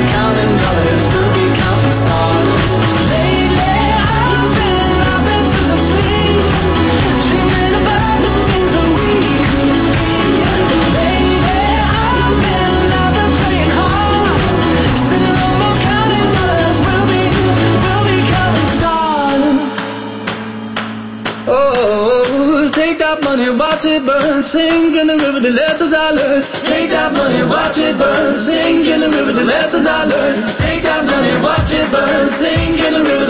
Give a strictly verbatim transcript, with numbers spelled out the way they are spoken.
more counting dollars, we'll be counting stars. Lately I've been laughing through the sleep, dreaming about the things that we could be. Lately I've been laughing, praying hard, spending no more counting dollars, we'll be, we'll be counting stars. Oh, take that money, watch it burn, sing in the river to let the dollars. Take that money, watch it burn, sing in the river to let the dollars. Take that money, watch it burn, sing in the river.